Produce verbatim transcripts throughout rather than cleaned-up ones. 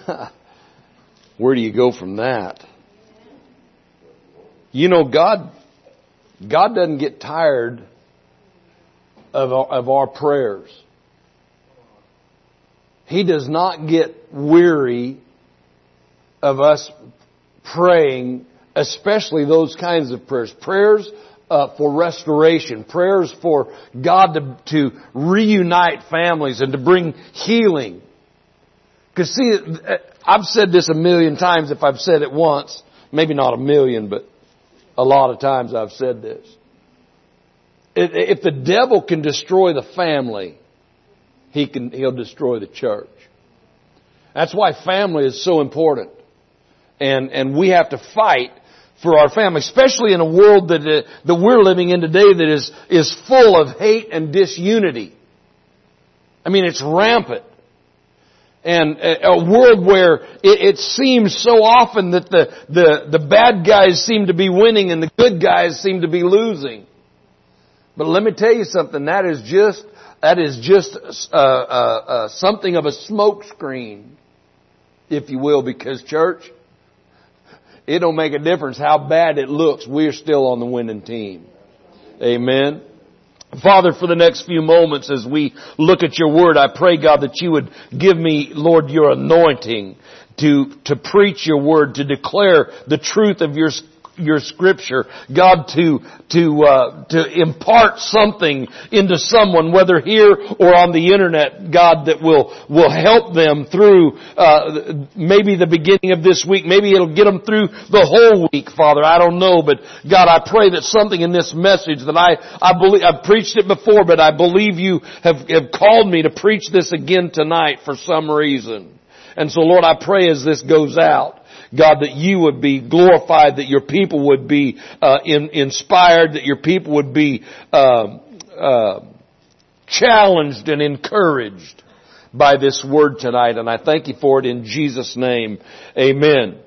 where do you go from that? You know, God, God doesn't get tired of our, of our prayers. He does not get weary of us praying, especially those kinds of prayers. Prayers uh, for restoration. Prayers for God to, to reunite families and to bring healing. Because see, I've said this a million times if I've said it once. Maybe not a million, but a lot of times I've said this. If the devil can destroy the family, he can, he'll destroy the church. That's why family is so important. And, and we have to fight for our family, especially in a world that, uh, that we're living in today that is, is full of hate and disunity. I mean, it's rampant. And a, a world where it, it seems so often that the, the, the bad guys seem to be winning and the good guys seem to be losing. But let me tell you something, that is just, that is just, uh, uh, uh, something of a smoke screen, if you will, because church, it don't make a difference how bad it looks. We're still on the winning team. Amen. Father, for the next few moments as we look at your word, I pray, God, that you would give me, Lord, your anointing to, to preach your word, to declare the truth of your your scripture, God, to to uh, to impart something into someone, whether here or on the internet, God, that will will help them through uh, maybe the beginning of this week, maybe it'll get them through the whole week, Father. I don't know, but God, I pray that something in this message that I I believe I've preached it before, but I believe you have have called me to preach this again tonight for some reason. And so, Lord, I pray as this goes out, God, that you would be glorified, that your people would be uh, in, inspired, that your people would be uh, uh, challenged and encouraged by this word tonight. And I thank you for it in Jesus' name. Amen.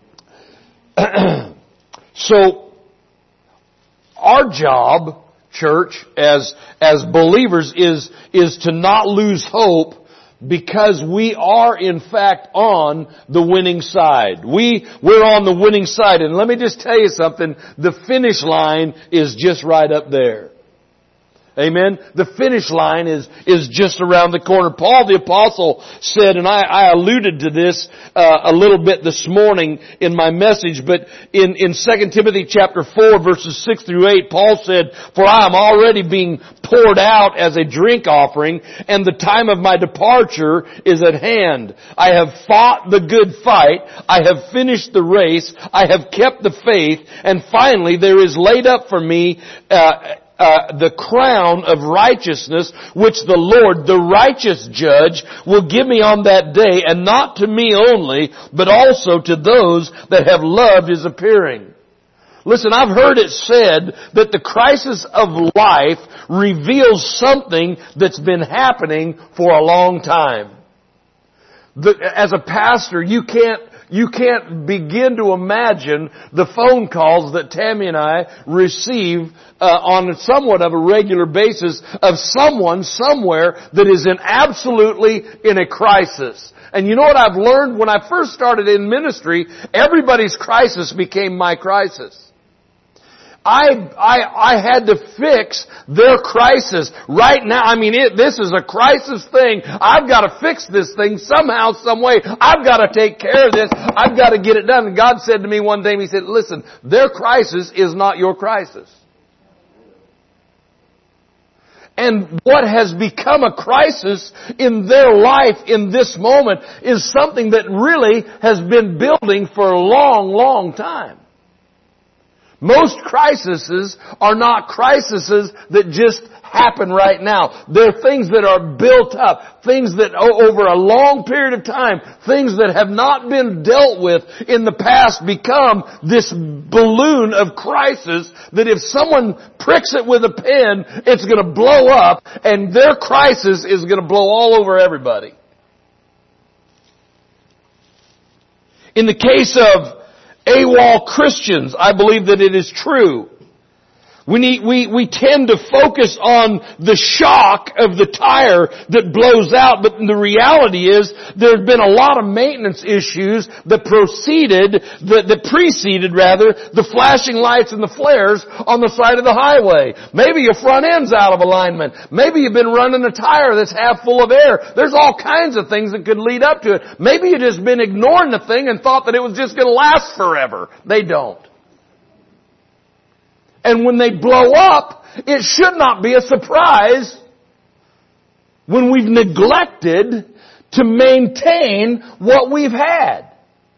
So, our job, church, as as believers, is is to not lose hope, because we are in fact on the winning side. We, we're on the winning side. And let me just tell you something. The finish line is just right up there. Amen. The finish line is, is just around the corner. Paul the Apostle said, and I, I alluded to this uh, a little bit this morning in my message, but in, in Second Timothy chapter four verses six through eight, Paul said, "For I am already being poured out as a drink offering, and the time of my departure is at hand. I have fought the good fight. I have finished the race. I have kept the faith. And finally there is laid up for me uh Uh, the crown of righteousness, which the Lord, the righteous judge, will give me on that day, and not to me only, but also to those that have loved his appearing." Listen, I've heard it said that the crisis of life reveals something that's been happening for a long time. The, as a pastor, you can't You can't begin to imagine the phone calls that Tammy and I receive uh, on somewhat of a regular basis of someone somewhere that is in absolutely in a crisis. And you know what I've learned? When I first started in ministry, everybody's crisis became my crisis. I, I, I had to fix their crisis right now. I mean, it, this is a crisis thing. I've got to fix this thing somehow, some way. I've got to take care of this. I've got to get it done. And God said to me one day, He said, "Listen, their crisis is not your crisis." And what has become a crisis in their life in this moment is something that really has been building for a long, long time. Most crises are not crises that just happen right now. They're things that are built up, things that over a long period of time, things that have not been dealt with in the past become this balloon of crisis that if someone pricks it with a pen, it's going to blow up, and their crisis is going to blow all over everybody. In the case of AWOL Christians, I believe that it is true We need, we, we tend to focus on the shock of the tire that blows out, but the reality is there have been a lot of maintenance issues that proceeded, that, that preceded rather, the flashing lights and the flares on the side of the highway. Maybe your front end's out of alignment. Maybe you've been running a tire that's half full of air. There's all kinds of things that could lead up to it. Maybe you've just been ignoring the thing and thought that it was just going to last forever. They don't. And when they blow up, it should not be a surprise when we've neglected to maintain what we've had.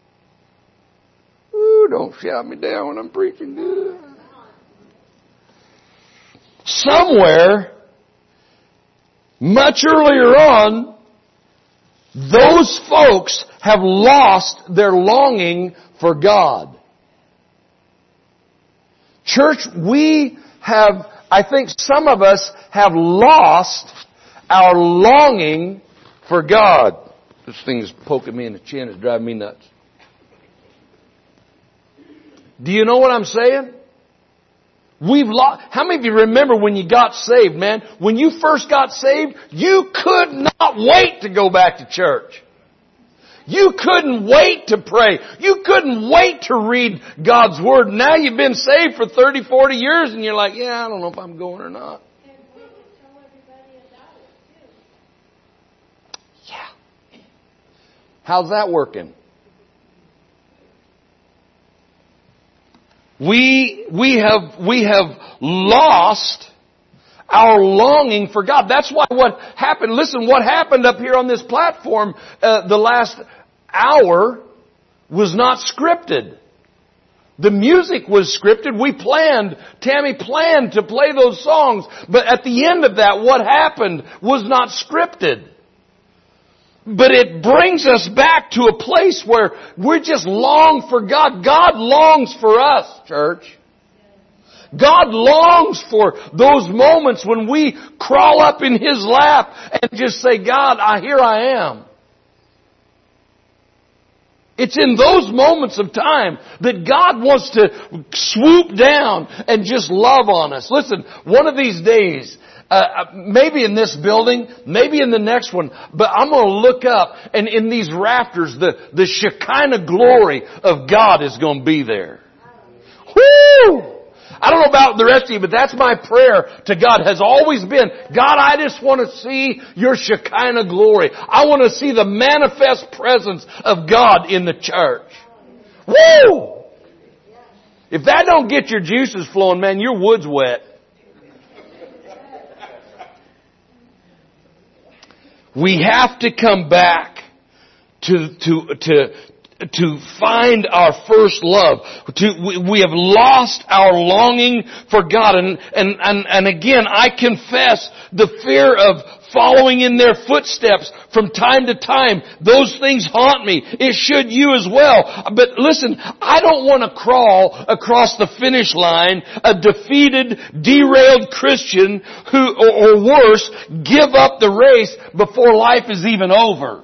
Ooh, don't shout me down when I'm preaching good. Somewhere, much earlier on, those folks have lost their longing for God. Church, we have, I think some of us have lost our longing for God. This thing is poking me in the chin. It's driving me nuts. Do you know what I'm saying? We've lost. How many of you remember when you got saved, man? When you first got saved, you could not wait to go back to church. You couldn't wait to pray. You couldn't wait to read God's Word. Now you've been saved for thirty, forty years and you're like, yeah, I don't know if I'm going or not. Yeah. How's that working? We, we have, we have lost our longing for God. That's why what happened, listen, what happened up here on this platform uh, the last hour was not scripted. The music was scripted. We planned, Tammy planned to play those songs, but at the end of that, what happened was not scripted. But it brings us back to a place where we just long for God. God longs for us, church. God longs for those moments when we crawl up in His lap and just say, God, I, here I am. It's in those moments of time that God wants to swoop down and just love on us. Listen, one of these days, uh, maybe in this building, maybe in the next one, but I'm going to look up and in these rafters, the, the Shekinah glory of God is going to be there. Woo! I don't know about the rest of you, but that's my prayer to God has always been, God, I just want to see your Shekinah glory. I want to see the manifest presence of God in the church. Woo! If that don't get your juices flowing, man, your wood's wet. We have to come back to, to, to, to find our first love. To, we, we have lost our longing for God. And, and, and, and again, I confess the fear of following in their footsteps from time to time. Those things haunt me. It should you as well. But listen, I don't want to crawl across the finish line a defeated, derailed Christian who, or, or worse, give up the race before life is even over.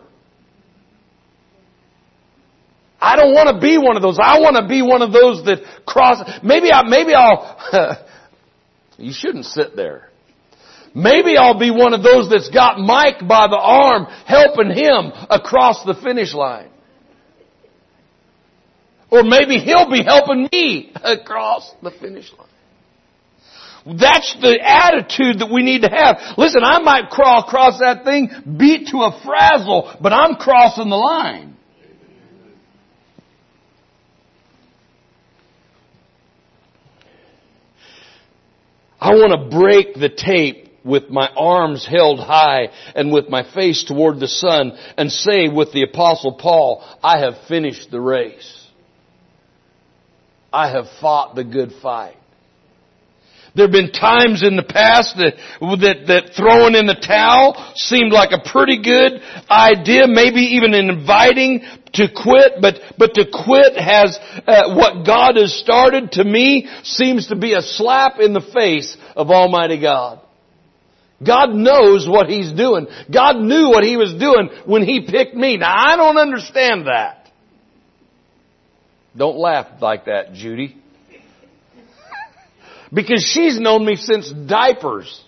I don't want to be one of those. I want to be one of those that cross. Maybe I, maybe I'll, you shouldn't sit there. Maybe I'll be one of those that's got Mike by the arm helping him across the finish line. Or maybe he'll be helping me across the finish line. That's the attitude that we need to have. Listen, I might crawl across that thing, beat to a frazzle, but I'm crossing the line. I want to break the tape with my arms held high and with my face toward the sun and say with the Apostle Paul, I have finished the race. I have fought the good fight. There have been times in the past that, that, that throwing in the towel seemed like a pretty good idea, maybe even inviting to quit, but, but to quit has, uh, what God has started to me seems to be a slap in the face of Almighty God. God knows what He's doing. God knew what He was doing when He picked me. Now I don't understand that. Don't laugh like that, Judy. Because she's known me since diapers.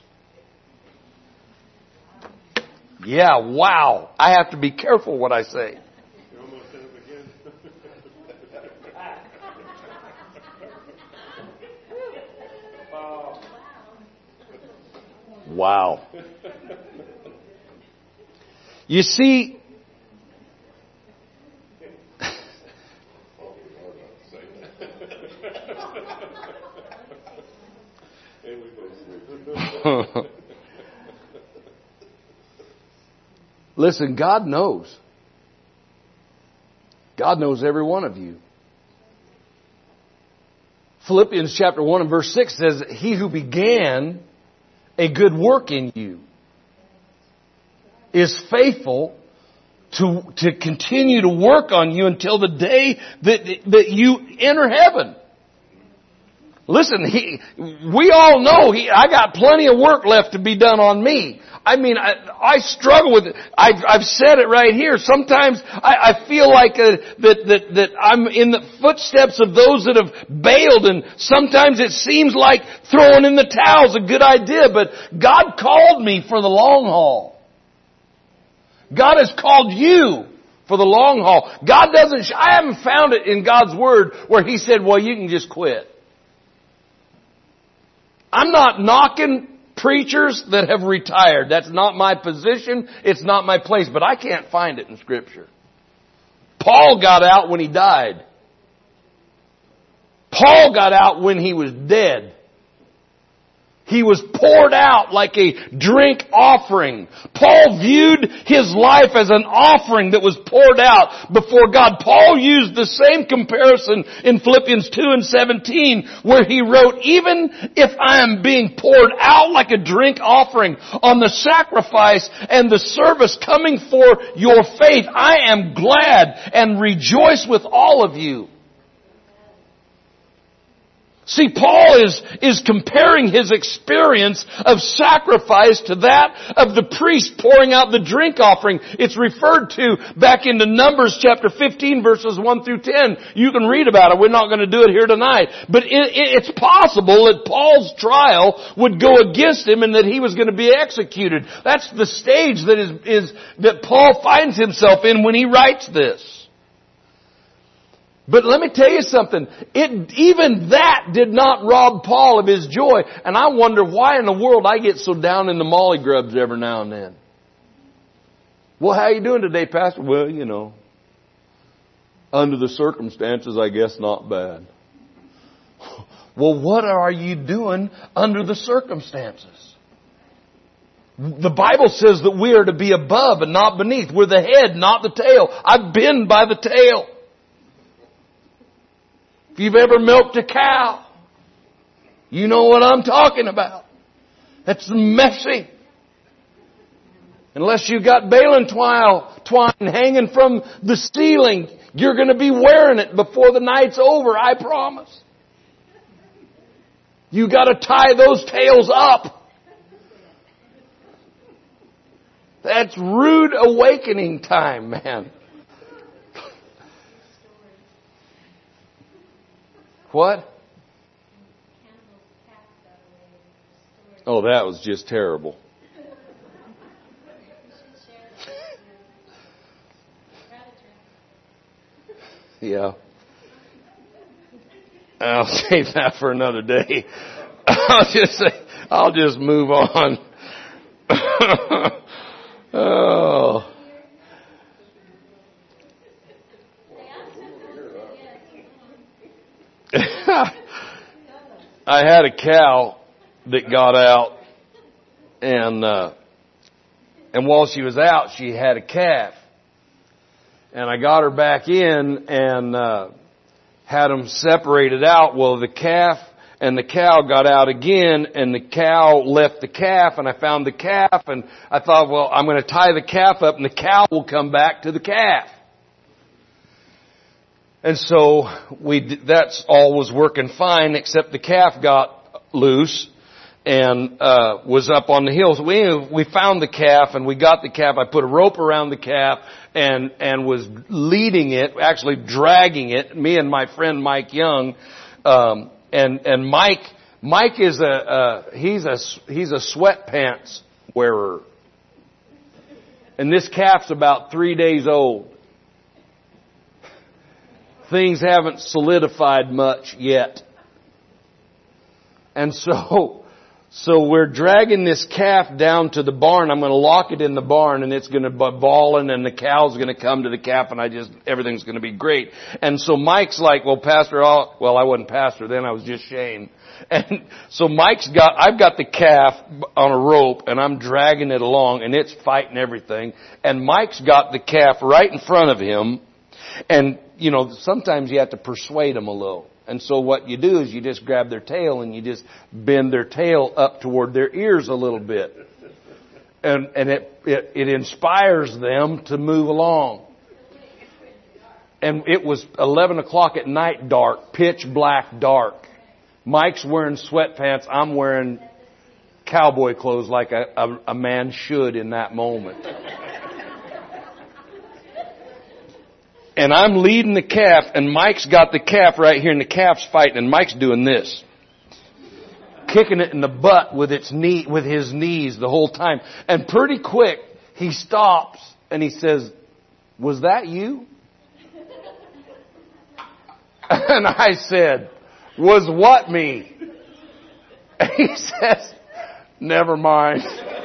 Yeah, wow. I have to be careful what I say. Wow. You see, listen, God knows. God knows every one of you. Philippians chapter one and verse six says, He who began a good work in you is faithful to, to continue to work on you until the day that, that you enter heaven. Listen, he, we all know he, I got plenty of work left to be done on me. I mean, I, I struggle with it. I've, I've said it right here. Sometimes I, I feel like uh, that, that, that I'm in the footsteps of those that have bailed, and sometimes it seems like throwing in the towel is a good idea, but God called me for the long haul. God has called you for the long haul. God doesn't, I haven't found it in God's Word where He said, well, you can just quit. I'm not knocking preachers that have retired. That's not my position. It's not my place. But I can't find it in Scripture. Paul got out when he died. Paul got out when he was dead. He was poured out like a drink offering. Paul viewed his life as an offering that was poured out before God. Paul used the same comparison in Philippians two and seventeen where he wrote, even if I am being poured out like a drink offering on the sacrifice and the service coming for your faith, I am glad and rejoice with all of you. See, Paul is, is comparing his experience of sacrifice to that of the priest pouring out the drink offering. It's referred to back into Numbers chapter fifteen verses one through ten. You can read about it. We're not going to do it here tonight. But it, it, it's possible that Paul's trial would go against him and that he was going to be executed. That's the stage that is, is that Paul finds himself in when he writes this. But let me tell you something. It, even that did not rob Paul of his joy. And I wonder why in the world I get so down in the molly grubs every now and then. Well, how you doing today, Pastor? Well, you know, under the circumstances, I guess not bad. Well, what are you doing under the circumstances? The Bible says that we are to be above and not beneath. We're the head, not the tail. I've been by the tail. If you've ever milked a cow, you know what I'm talking about. That's messy. Unless you've got baling twine, twine hanging from the ceiling, you're going to be wearing it before the night's over, I promise. You got to tie those tails up. That's rude awakening time, man. What? Oh, that was just terrible. Yeah. I'll save that for another day. I'll just say, I'll just move on. Oh. I had a cow that got out, and uh, and while she was out, she had a calf, and I got her back in and uh, had them separated out. Well, the calf and the cow got out again, and the cow left the calf, and I found the calf, and I thought, well, I'm going to tie the calf up, and the cow will come back to the calf. And so we, that's all was working fine, except the calf got loose and, uh, was up on the hills. We, we found the calf and we got the calf. I put a rope around the calf and, and was leading it, actually dragging it, me and my friend Mike Young, um, and, and Mike, Mike is a, uh, he's a, he's a sweatpants wearer. And this calf's about three days old. Things haven't solidified much yet. And so, so we're dragging this calf down to the barn. I'm going to lock it in the barn and it's going to be bawling and the cow's going to come to the calf and I just, everything's going to be great. And so Mike's like, well, Pastor, I'll, well, I wasn't pastor then, I was just Shane. And so Mike's got, I've got the calf on a rope and I'm dragging it along and it's fighting everything. And Mike's got the calf right in front of him. And, you know, sometimes you have to persuade them a little. And so what you do is you just grab their tail and you just bend their tail up toward their ears a little bit. And, and it, it, it inspires them to move along. And it was eleven o'clock at night dark, pitch black dark. Mike's wearing sweatpants. I'm wearing cowboy clothes like a, a, a man should in that moment. And I'm leading the calf, and Mike's got the calf right here, and the calf's fighting, and Mike's doing this. Kicking it in the butt with its knee, with his knees the whole time. And pretty quick, he stops, and he says, "Was that you?" And I said, "Was what me?" And he says, "Never mind."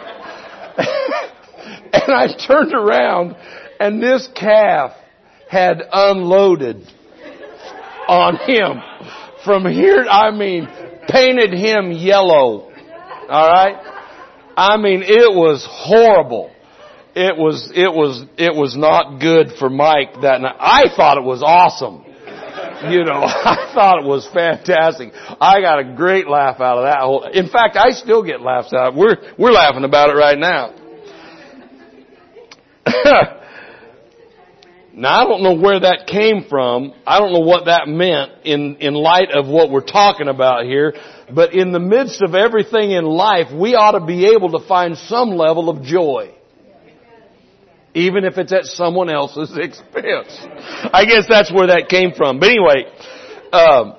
And I turned around, and this calf had unloaded on him. From here, I mean, painted him yellow. Alright? I mean, it was horrible. It was, it was, it was not good for Mike that night. I thought it was awesome. You know, I thought it was fantastic. I got a great laugh out of that whole, in fact, I still get laughs out. We're, we're laughing about it right now. Now, I don't know where that came from. I don't know what that meant in, in light of what we're talking about here. But in the midst of everything in life, we ought to be able to find some level of joy. Even if it's at someone else's expense. I guess that's where that came from. But anyway, um,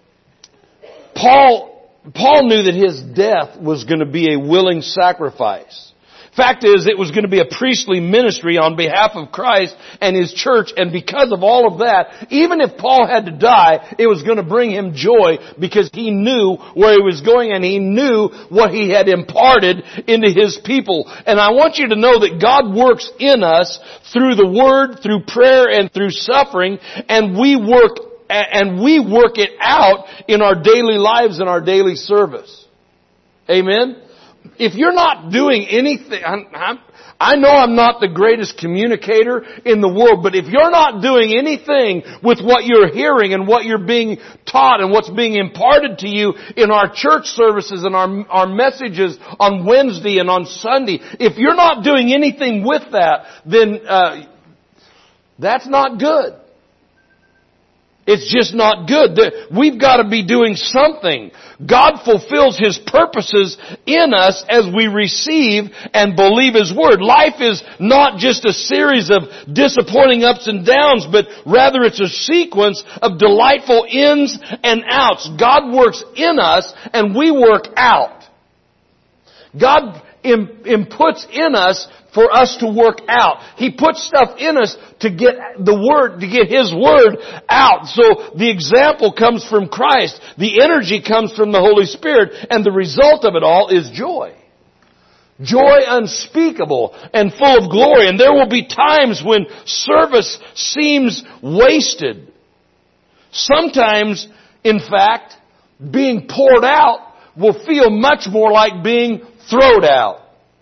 Paul, Paul knew that his death was going to be a willing sacrifice. Fact is, it was going to be a priestly ministry on behalf of Christ and His church, and because of all of that, even if Paul had to die, it was going to bring him joy because he knew where he was going and he knew what he had imparted into his people. And I want you to know that God works in us through the Word, through prayer, and through suffering, and we work, and we work it out in our daily lives and our daily service. Amen? If you're not doing anything, I'm, I'm, I know I'm not the greatest communicator in the world, but if you're not doing anything with what you're hearing and what you're being taught and what's being imparted to you in our church services and our, our messages on Wednesday and on Sunday, if you're not doing anything with that, then uh, that's not good. It's just not good. We've got to be doing something. God fulfills His purposes in us as we receive and believe His Word. Life is not just a series of disappointing ups and downs, but rather it's a sequence of delightful ins and outs. God works in us and we work out. God inputs in us for us to work out. He puts stuff in us to get the Word, to get His Word out. So the example comes from Christ. The energy comes from the Holy Spirit. And the result of it all is joy. Joy unspeakable and full of glory. And there will be times when service seems wasted. Sometimes, in fact, being poured out will feel much more like being thrown out.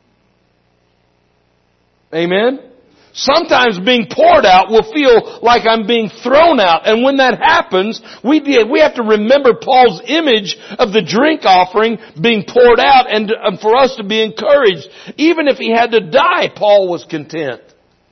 Amen? Sometimes being poured out will feel like I'm being thrown out. And when that happens, we we have to remember Paul's image of the drink offering being poured out and for us to be encouraged. Even if he had to die, Paul was content.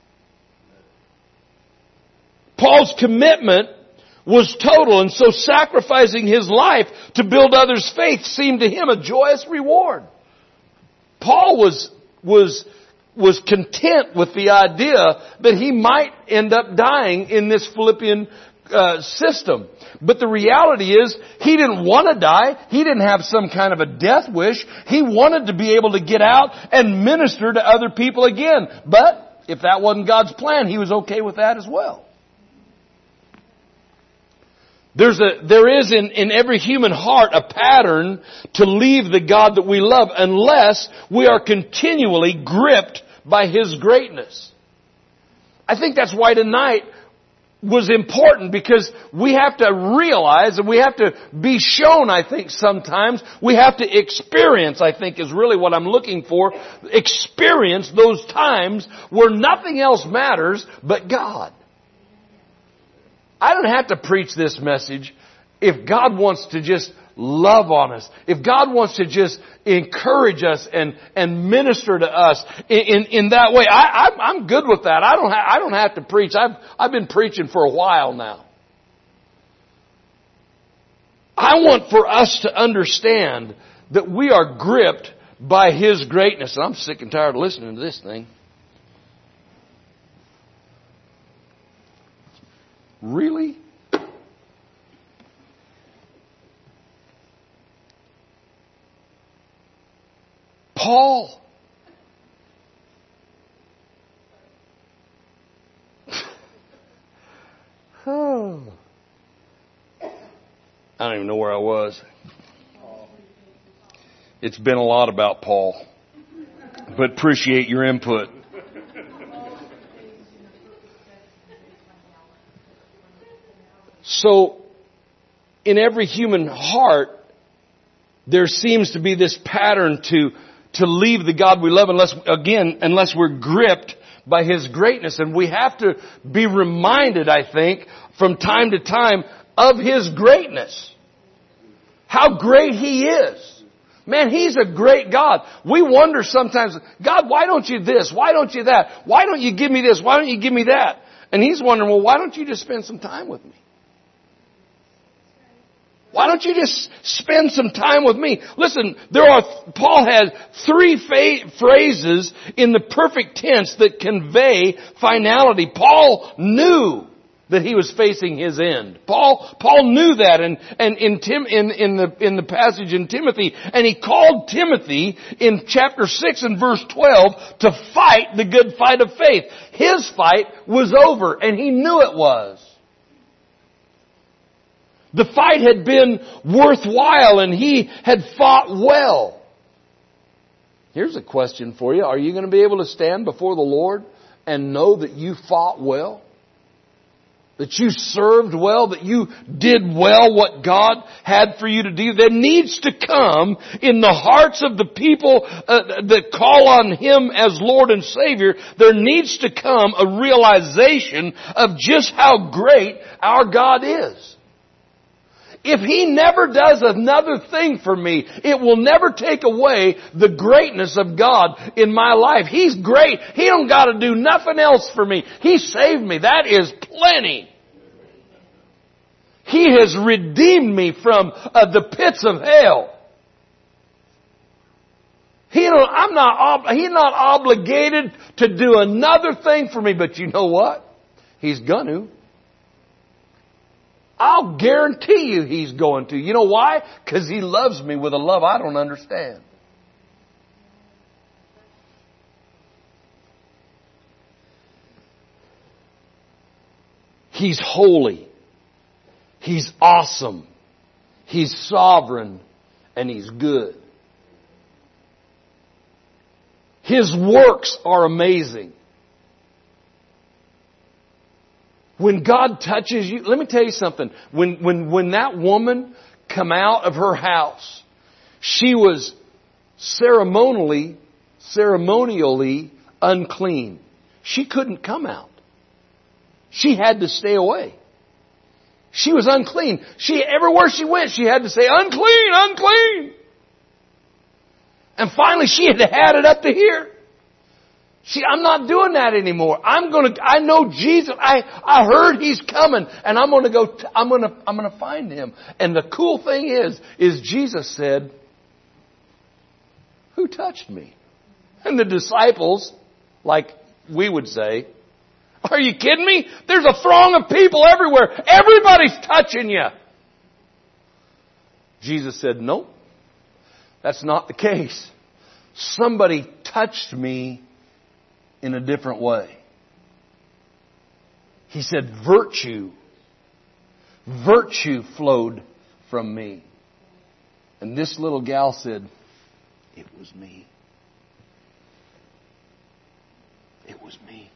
Paul's commitment was total, and so sacrificing his life to build others' faith seemed to him a joyous reward. Paul was was was content with the idea that he might end up dying in this Philippian uh, system. But the reality is, he didn't want to die. He didn't have some kind of a death wish. He wanted to be able to get out and minister to other people again. But if that wasn't God's plan, he was okay with that as well. There's a, there is in, in every human heart a pattern to leave the God that we love unless we are continually gripped by His greatness. I think that's why tonight was important, because we have to realize and we have to be shown, I think sometimes, we have to experience, I think is really what I'm looking for, experience those times where nothing else matters but God. I don't have to preach this message if God wants to just love on us. If God wants to just encourage us and, and minister to us in, in, in that way. I, I'm, I'm good with that. I don't, ha- I don't have to preach. I've, I've been preaching for a while now. I want for us to understand that we are gripped by His greatness. And I'm sick and tired of listening to this thing. Really? Paul. Oh. I don't even know where I was. It's been a lot about Paul, but appreciate your input. So, in every human heart, there seems to be this pattern to, to leave the God we love unless, again, unless we're gripped by His greatness. And we have to be reminded, I think, from time to time of His greatness. How great He is. Man, He's a great God. We wonder sometimes, God, why don't you this? Why don't you that? Why don't you give me this? Why don't you give me that? And He's wondering, well, why don't you just spend some time with me? Why don't you just spend some time with me? Listen, there are, Paul had three fa- phrases in the perfect tense that convey finality. Paul knew that he was facing his end. Paul, Paul knew that and, and in Tim, in, in the, in the passage in Timothy, and he called Timothy in chapter six and verse twelve to fight the good fight of faith. His fight was over and he knew it was. The fight had been worthwhile and he had fought well. Here's a question for you. Are you going to be able to stand before the Lord and know that you fought well? That you served well? That you did well what God had for you to do? There needs to come in the hearts of the people uh, that call on Him as Lord and Savior, there needs to come a realization of just how great our God is. If He never does another thing for me, it will never take away the greatness of God in my life. He's great. He don't got to do nothing else for me. He saved me. That is plenty. He has redeemed me from uh, the pits of hell. He don't, I'm not, ob- He's not obligated to do another thing for me, but you know what? He's gonna. I'll guarantee you He's going to. You know why? Because He loves me with a love I don't understand. He's holy. He's awesome. He's sovereign. And He's good. His works are amazing. When God touches you, let me tell you something. When, when, when that woman come out of her house, she was ceremonially, ceremonially unclean. She couldn't come out. She had to stay away. She was unclean. She, everywhere she went, she had to say, unclean, unclean. And finally she had had it up to here. See, I'm not doing that anymore. I'm gonna, I know Jesus. I, I heard He's coming and I'm gonna go, t- I'm gonna, I'm gonna find Him. And the cool thing is, is Jesus said, who touched me? And the disciples, like we would say, Are you kidding me? There's a throng of people everywhere. Everybody's touching you. Jesus said, nope, that's not the case. Somebody touched me in a different way. He said, virtue, virtue flowed from me. And this little gal said, it was me. It was me.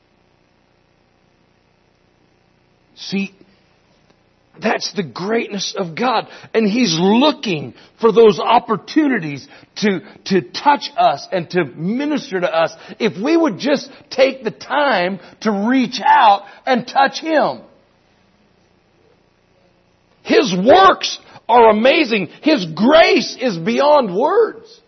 See, that's the greatness of God. And He's looking for those opportunities to, to touch us and to minister to us if we would just take the time to reach out and touch Him. His works are amazing. His grace is beyond words.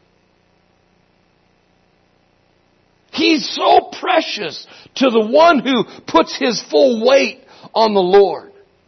He's so precious to the one who puts his full weight on the Lord.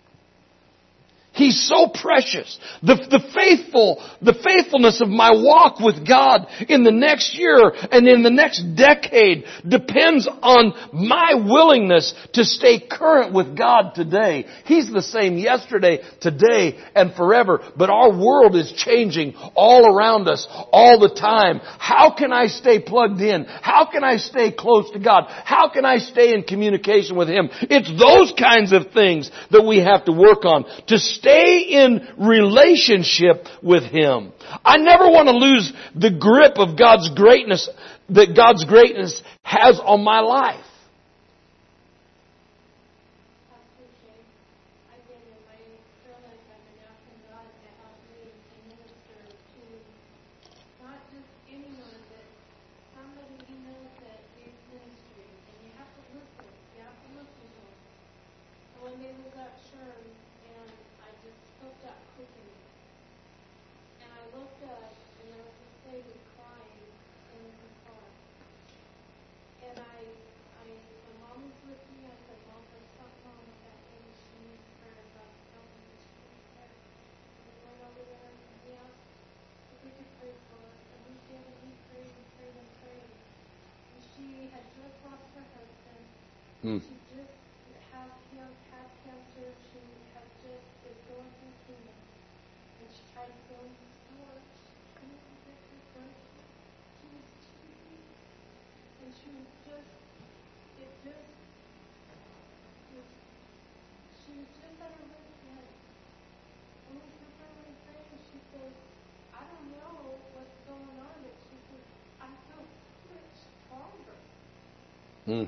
He's so precious. The, the faithful, the faithfulness of my walk with God in the next year and in the next decade depends on my willingness to stay current with God today. He's the same yesterday, today, and forever. But our world is changing all around us all the time. How can I stay plugged in? How can I stay close to God? How can I stay in communication with Him? It's those kinds of things that we have to work on to stay in relationship with Him. I never want to lose the grip of God's greatness that God's greatness has on my life. Hmm. She just has, has cancer. She has just is going through chemo, and she tried to go into the store. She couldn't get her groceries. She was too weak, and she was just, it just was. She was just at her wit's end. And we sat there and prayed, and she said, "I don't know what's going on," but she said, "I feel so much stronger." Hmm.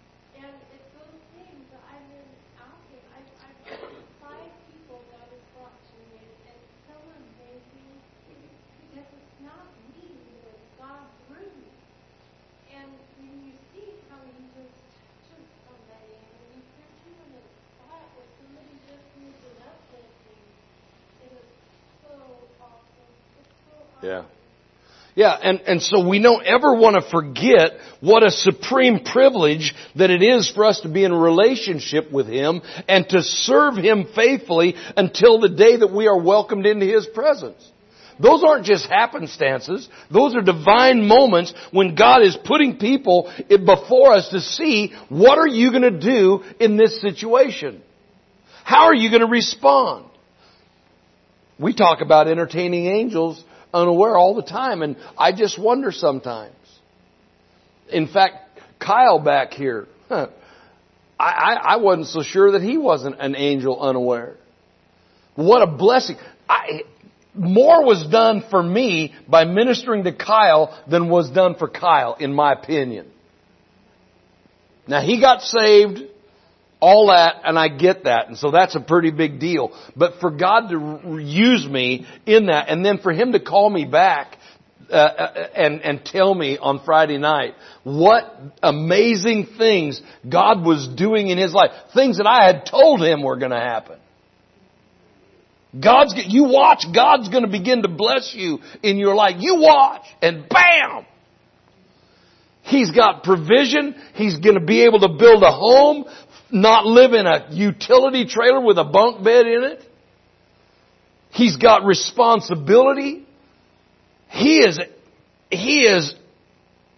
Yeah. Yeah, and, and so we don't ever want to forget what a supreme privilege that it is for us to be in a relationship with Him and to serve Him faithfully until the day that we are welcomed into His presence. Those aren't just happenstances. Those are divine moments when God is putting people before us to see, what are you going to do in this situation? How are you going to respond? We talk about entertaining angels unaware all the time, and I just wonder sometimes. In fact, Kyle back here, huh, I, I, I wasn't so sure that he wasn't an angel unaware. What a blessing. I, more was done for me by ministering to Kyle than was done for Kyle, in my opinion. Now, he got saved, all that, and I get that. And so that's a pretty big deal. But for God to use me in that, and then for Him to call me back uh, and, and tell me on Friday night what amazing things God was doing in his life. Things that I had told him were going to happen. God's, you watch, God's going to begin to bless you in your life. You watch, and bam! He's got provision. He's going to be able to build a home, not live in a utility trailer with a bunk bed in it. He's got responsibility. He is, he is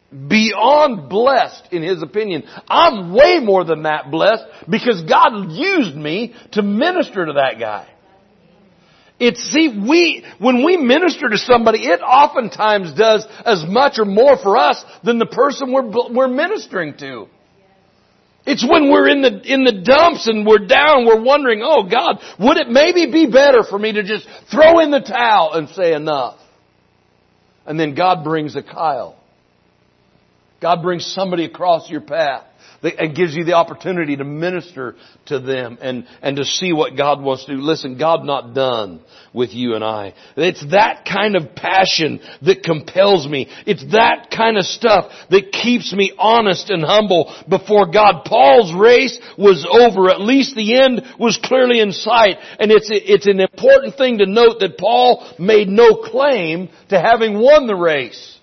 beyond blessed in his opinion. I'm way more than that blessed because God used me to minister to that guy. It's, see, we, when we minister to somebody, it oftentimes does as much or more for us than the person we're, we're ministering to. It's when we're in the, in the dumps and we're down, we're wondering, oh God, would it maybe be better for me to just throw in the towel and say enough? And then God brings a Kyle. God brings somebody across your path and gives you the opportunity to minister to them and, and to see what God wants to do. Listen, God's not done with you and I. It's that kind of passion that compels me. It's that kind of stuff that keeps me honest and humble before God. Paul's race was over. At least the end was clearly in sight. And it's, it's an important thing to note that Paul made no claim to having won the race.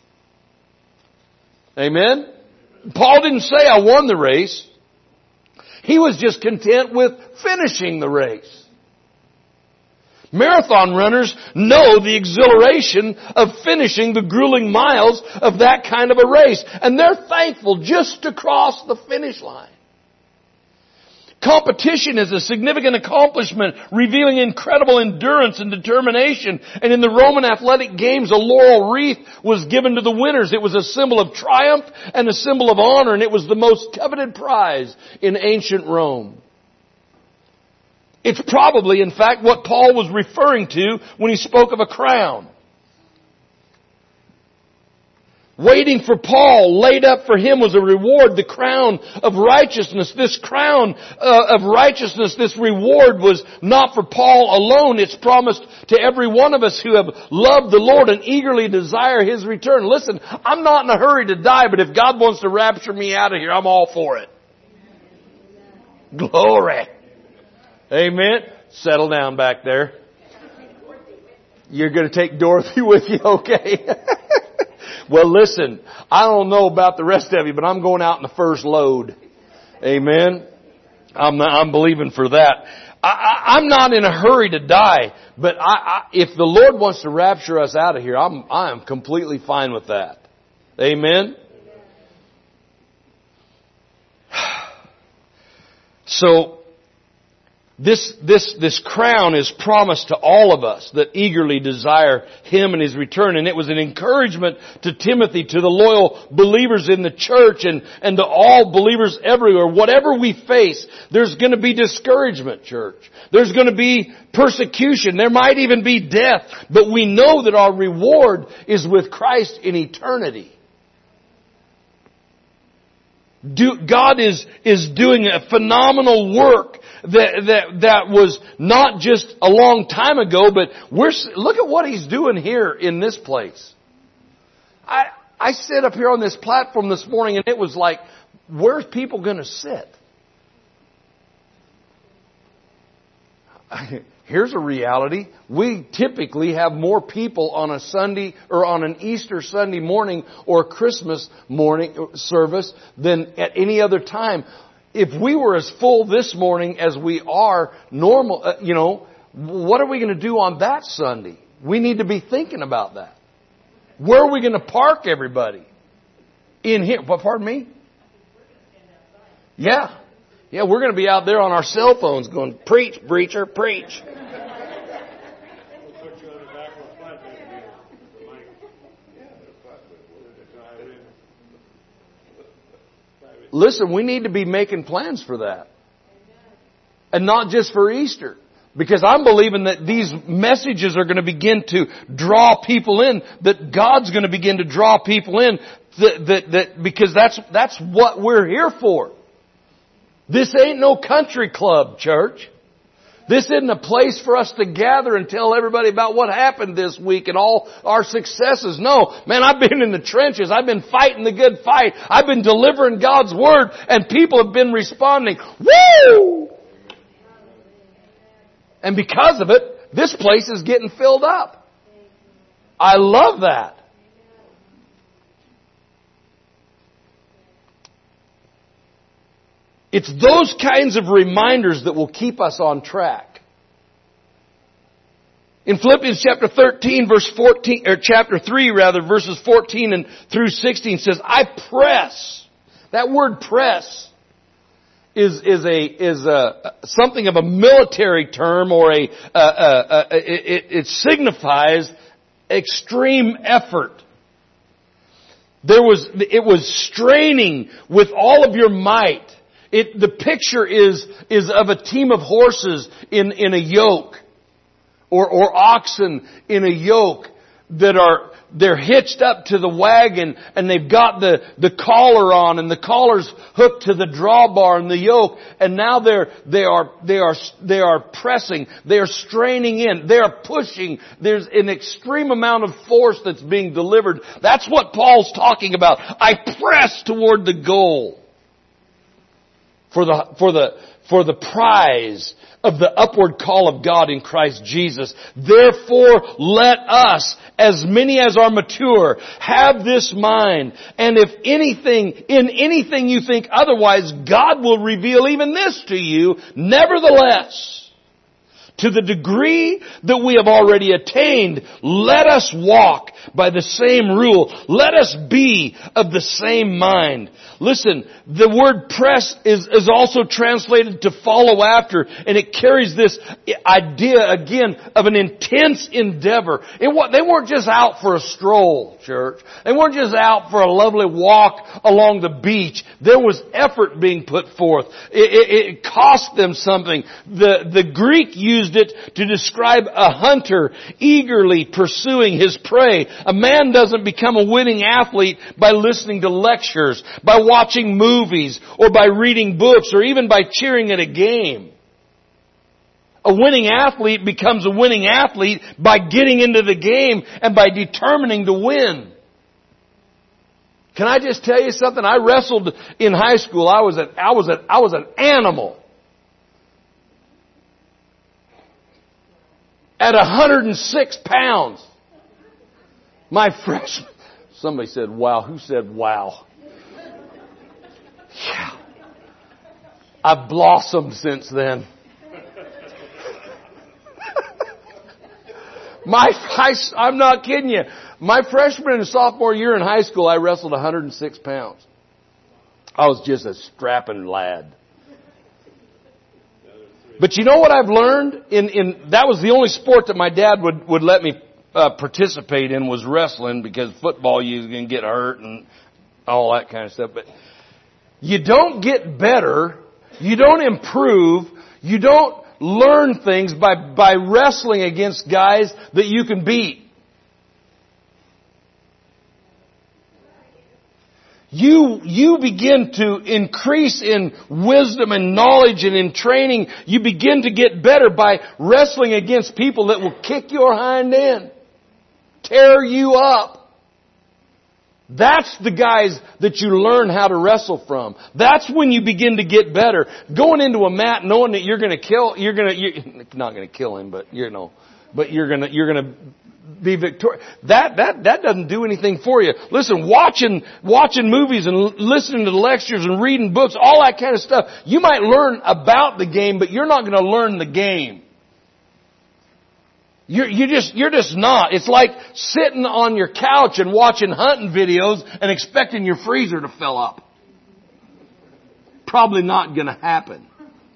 Amen? Paul didn't say, I won the race. He was just content with finishing the race. Marathon runners know the exhilaration of finishing the grueling miles of that kind of a race. And they're thankful just to cross the finish line. Competition is a significant accomplishment, revealing incredible endurance and determination. And in the Roman athletic games, a laurel wreath was given to the winners. It was a symbol of triumph and a symbol of honor, and it was the most coveted prize in ancient Rome. It's probably, in fact, what Paul was referring to when he spoke of a crown. Waiting for Paul, laid up for him was a reward, the crown of righteousness. This crown uh, of righteousness, this reward was not for Paul alone. It's promised to every one of us who have loved the Lord and eagerly desire His return. Listen, I'm not in a hurry to die, but if God wants to rapture me out of here, I'm all for it. Glory. Amen. Settle down back there. You're going to take Dorothy with you, okay? Well, listen, I don't know about the rest of you, but I'm going out in the first load. Amen. I'm, I'm believing for that. I, I, I'm not in a hurry to die, but I, I, if the Lord wants to rapture us out of here, I'm, I am completely fine with that. Amen. So, This, this, this crown is promised to all of us that eagerly desire Him and His return. And it was an encouragement to Timothy, to the loyal believers in the church and, and to all believers everywhere. Whatever we face, there's going to be discouragement, church. There's going to be persecution. There might even be death. But we know that our reward is with Christ in eternity. Do, God is, is doing a phenomenal work that, that, that was not just a long time ago, but we're, look at what He's doing here in this place. I, I sit up here on this platform this morning and it was like, where's people going to sit? Here's a reality. We typically have more people on a Sunday or on an Easter Sunday morning or Christmas morning service than at any other time. If we were as full this morning as we are normal, uh, you know, what are we going to do on that Sunday? We need to be thinking about that. Where are we going to park everybody? In here. What, pardon me? Yeah. Yeah, we're going to be out there on our cell phones going, preach, preacher, preach. Listen, we need to be making plans for that. And not just for Easter. Because I'm believing that these messages are going to begin to draw people in. That God's going to begin to draw people in. That, that, that, because that's, that's what we're here for. This ain't no country club, church. This isn't a place for us to gather and tell everybody about what happened this week and all our successes. No, man, I've been in the trenches. I've been fighting the good fight. I've been delivering God's Word and people have been responding. Woo! And because of it, this place is getting filled up. I love that. It's those kinds of reminders that will keep us on track. In Philippians chapter thirteen, verse fourteen, or chapter three rather, verses fourteen and through sixteen says, I press. That word press is, is a, is a, something of a military term, or a, uh, uh, uh, it, it signifies extreme effort. There was, it was straining with all of your might. It, the picture is, is of a team of horses in, in a yoke. Or, or oxen in a yoke that are, they're hitched up to the wagon and they've got the, the collar on, and the collar's hooked to the drawbar and the yoke, and now they're, they are, they are, they are pressing, they are straining in, they are pushing. There's an extreme amount of force that's being delivered. That's what Paul's talking about. I press toward the goal. For the, for the, for the prize of the upward call of God in Christ Jesus. Therefore, let us, as many as are mature, have this mind. And if anything, in anything you think otherwise, God will reveal even this to you. Nevertheless, to the degree that we have already attained, let us walk by the same rule. Let us be of the same mind. Listen, the word press is, is also translated to follow after, and it carries this idea again of an intense endeavor. It, they weren't just out for a stroll, church. They weren't just out for a lovely walk along the beach. There was effort being put forth. It, it, it cost them something. The, the Greek used it to describe a hunter eagerly pursuing his prey. A man doesn't become a winning athlete by listening to lectures, by watching movies, or by reading books, or even by cheering at a game. A winning athlete becomes a winning athlete by getting into the game and by determining to win. Can I just tell you something? I wrestled in high school. I was a, I was a, I was an animal. At one hundred six pounds. My freshman, somebody said, wow. Who said wow? Yeah. I've blossomed since then. My, I, I'm not kidding you. My freshman and sophomore year in high school, I wrestled one hundred six pounds. I was just a strapping lad. But you know what I've learned? In, in, that was the only sport that my dad would, would let me uh, participate in, was wrestling, because football you can get hurt and all that kind of stuff. But you don't get better, you don't improve, you don't learn things by, by wrestling against guys that you can beat. You, you begin to increase in wisdom and knowledge and in training. You begin to get better by wrestling against people that will kick your hind end, tear you up. That's the guys that you learn how to wrestle from. That's when you begin to get better. Going into a mat knowing that you're going to kill, you're going to, you're not going to kill him, but you know, but you're going to, you're going to be victorious. That, that, that doesn't do anything for you. Listen, watching, watching movies and listening to lectures and reading books, all that kind of stuff, you might learn about the game, but you're not going to learn the game. You're, you just, you're just not. It's like sitting on your couch and watching hunting videos and expecting your freezer to fill up. Probably not going to happen.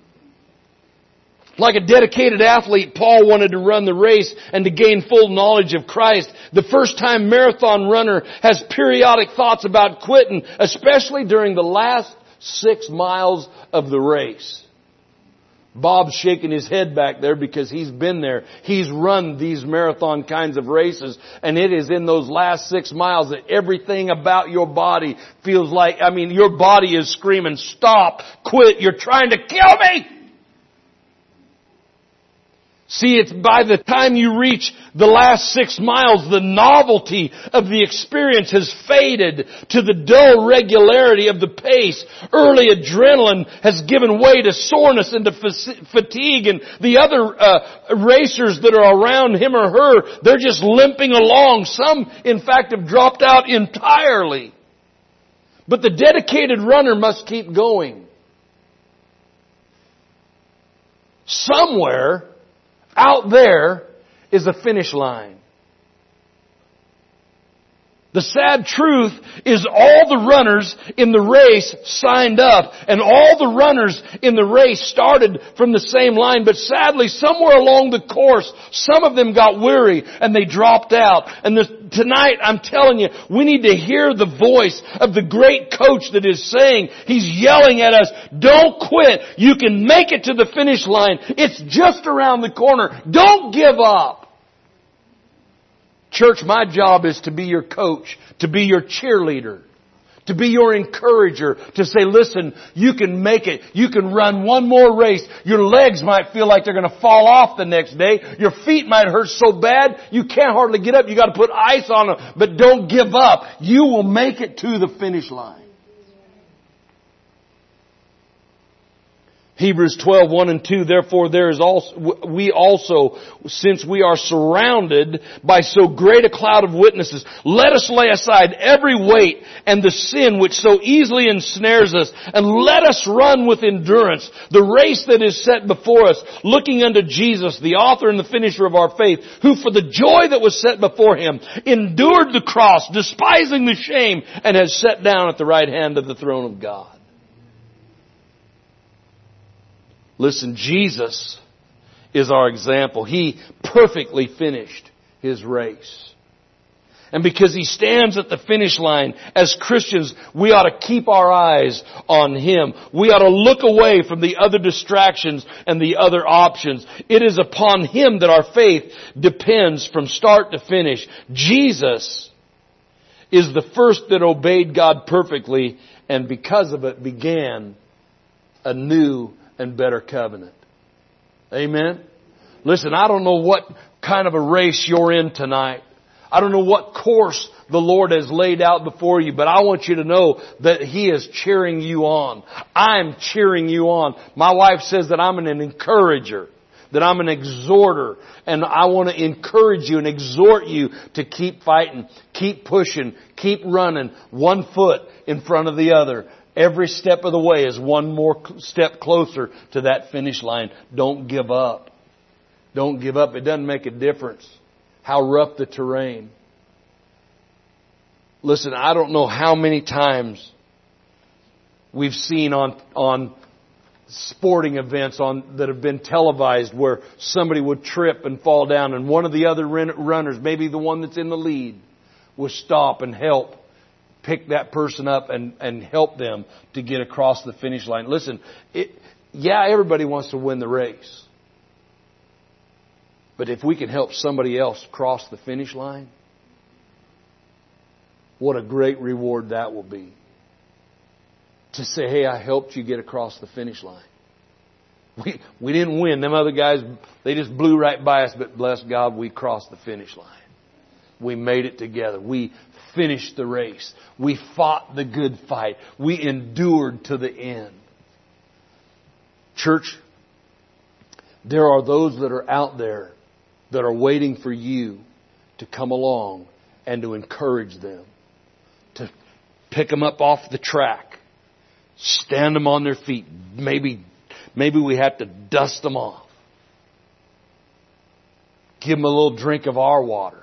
Like a dedicated athlete, Paul wanted to run the race and to gain full knowledge of Christ. The first-time marathon runner has periodic thoughts about quitting, especially during the last six miles of the race. Bob's shaking his head back there because he's been there. He's run these marathon kinds of races, and it is in those last six miles that everything about your body feels like, I mean, your body is screaming, stop, quit, you're trying to kill me! See, it's by the time you reach the last six miles, the novelty of the experience has faded to the dull regularity of the pace. Early adrenaline has given way to soreness and to fatigue, and the other uh, racers that are around him or her, they're just limping along. Some, in fact, have dropped out entirely. But the dedicated runner must keep going. Somewhere out there is a finish line. The sad truth is all the runners in the race signed up, and all the runners in the race started from the same line, but sadly somewhere along the course, some of them got weary and they dropped out. And this, tonight I'm telling you, we need to hear the voice of the great coach that is saying, he's yelling at us, don't quit. You can make it to the finish line. It's just around the corner. Don't give up. Church, my job is to be your coach, to be your cheerleader, to be your encourager, to say, listen, you can make it. You can run one more race. Your legs might feel like they're going to fall off the next day. Your feet might hurt so bad you can't hardly get up. You got to put ice on them. But don't give up. You will make it to the finish line. Hebrews twelve, one and two, therefore there is also, we also, since we are surrounded by so great a cloud of witnesses, let us lay aside every weight and the sin which so easily ensnares us, and let us run with endurance the race that is set before us, looking unto Jesus, the author and the finisher of our faith, who for the joy that was set before Him endured the cross, despising the shame, and has sat down at the right hand of the throne of God. Listen, Jesus is our example. He perfectly finished His race. And because He stands at the finish line, as Christians, we ought to keep our eyes on Him. We ought to look away from the other distractions and the other options. It is upon Him that our faith depends from start to finish. Jesus is the first that obeyed God perfectly, and because of it began a new and better covenant. Amen? Listen, I don't know what kind of a race you're in tonight. I don't know what course the Lord has laid out before you, but I want you to know that He is cheering you on. I'm cheering you on. My wife says that I'm an encourager, that I'm an exhorter, and I want to encourage you and exhort you to keep fighting, keep pushing, keep running, one foot in front of the other. Every step of the way is one more step closer to that finish line. Don't give up. Don't give up. It doesn't make a difference how rough the terrain. Listen, I don't know how many times we've seen on on sporting events on that have been televised where somebody would trip and fall down, and one of the other runners, maybe the one that's in the lead, would stop and help pick that person up and, and help them to get across the finish line. Listen, it, yeah, everybody wants to win the race. But if we can help somebody else cross the finish line, what a great reward that will be. To say, hey, I helped you get across the finish line. We, we didn't win. Them other guys, they just blew right by us, but bless God, we crossed the finish line. We made it together. We finished the race. We fought the good fight. We endured to the end. Church, there are those that are out there that are waiting for you to come along and to encourage them, to pick them up off the track, stand them on their feet. Maybe, maybe we have to dust them off. Give them a little drink of our water.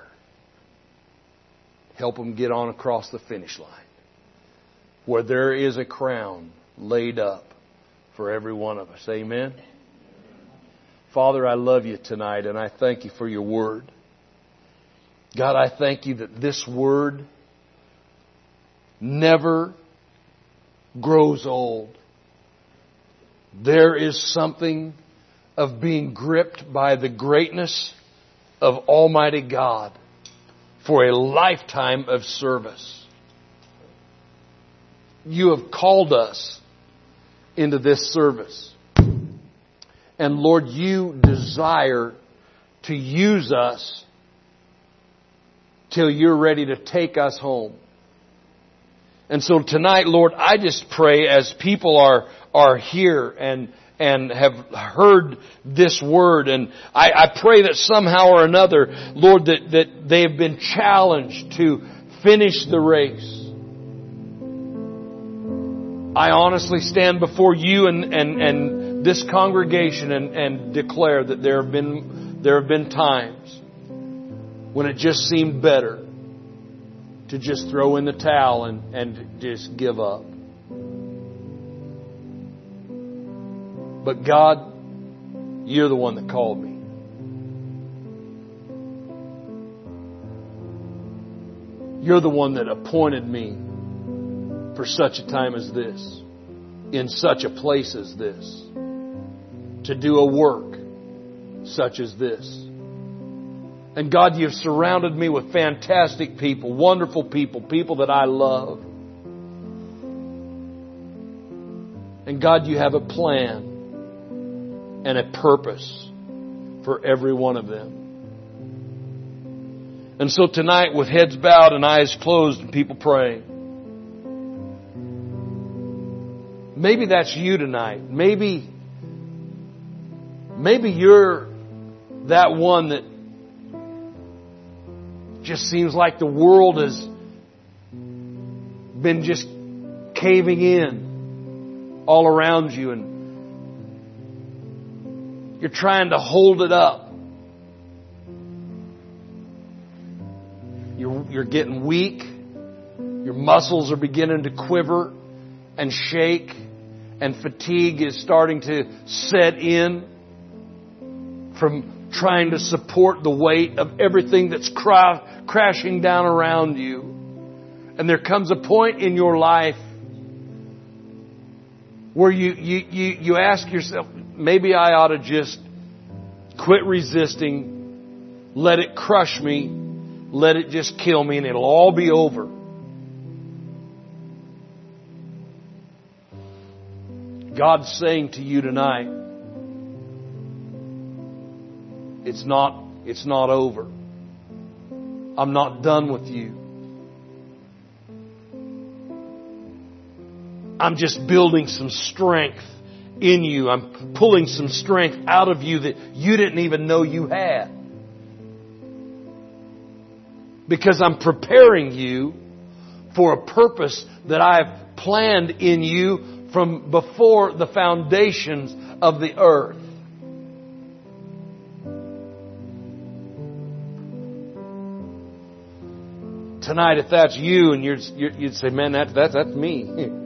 Help them get on across the finish line, where there is a crown laid up for every one of us. Amen? Father, I love you tonight, and I thank you for your word. God, I thank you that this word never grows old. There is something of being gripped by the greatness of Almighty God for a lifetime of service. You have called us into this service. And Lord, you desire to use us till you're ready to take us home. And so tonight, Lord, I just pray as people are, are here and and have heard this word, and I, I pray that somehow or another, Lord, that, that they have been challenged to finish the race. I honestly stand before you and, and, and this congregation and, and declare that there have been there have been times when it just seemed better to just throw in the towel and, and just give up. But God, You're the one that called me. You're the one that appointed me for such a time as this, in such a place as this, to do a work such as this. And God, You've surrounded me with fantastic people, wonderful people, people that I love. And God, You have a plan and a purpose for every one of them. And so tonight, with heads bowed and eyes closed and people praying, maybe that's you tonight. Maybe, maybe you're that one that just seems like the world has been just caving in all around you, and you're trying to hold it up. You're, you're getting weak. Your muscles are beginning to quiver and shake, and fatigue is starting to set in from trying to support the weight of everything that's cra- crashing down around you. And there comes a point in your life where you, you, you, you ask yourself, maybe I ought to just quit resisting, let it crush me, let it just kill me, and it'll all be over. God's saying to you tonight, it's not, it's not over. I'm not done with you. I'm just building some strength in you. I'm pulling some strength out of you that you didn't even know you had. Because I'm preparing you for a purpose that I've planned in you from before the foundations of the earth. Tonight, if that's you, and you're, you're, you'd say, "Man, that, that that's me."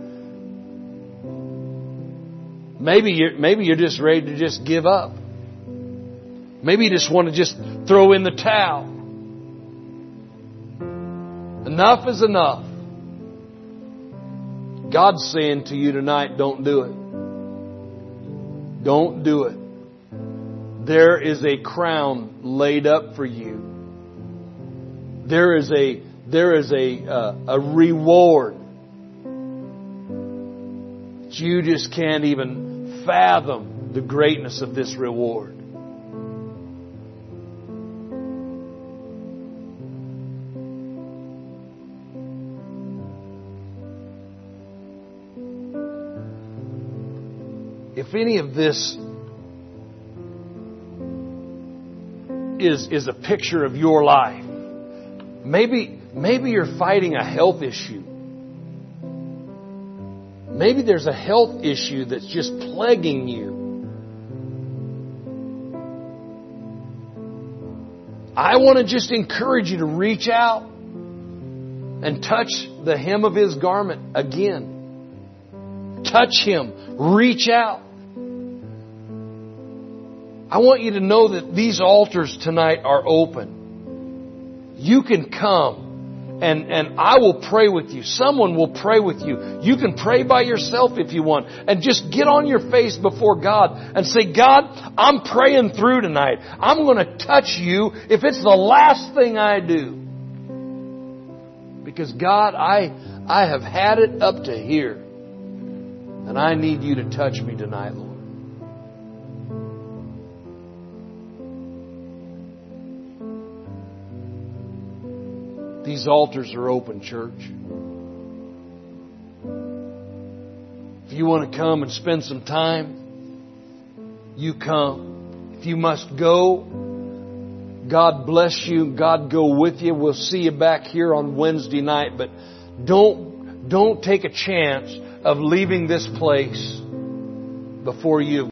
Maybe you're maybe you're just ready to just give up. Maybe you just want to just throw in the towel. Enough is enough. God's saying to you tonight, don't do it. Don't do it. There is a crown laid up for you. There is a there is a uh, a reward that you just can't even fathom the greatness of this reward. If any of this is, is a picture of your life, maybe, maybe you're fighting a health issue. Maybe there's a health issue that's just plaguing you. I want to just encourage you to reach out and touch the hem of His garment again. Touch Him. Reach out. I want you to know that these altars tonight are open. You can come and, and I will pray with you. Someone will pray with you. You can pray by yourself if you want. And just get on your face before God and say, "God, I'm praying through tonight. I'm going to touch you if it's the last thing I do. Because God, I, I have had it up to here. And I need you to touch me tonight, Lord." These altars are open, church. If you want to come and spend some time, you come. If you must go, God bless you. God go with you. We'll see you back here on Wednesday night. But don't, don't take a chance of leaving this place before you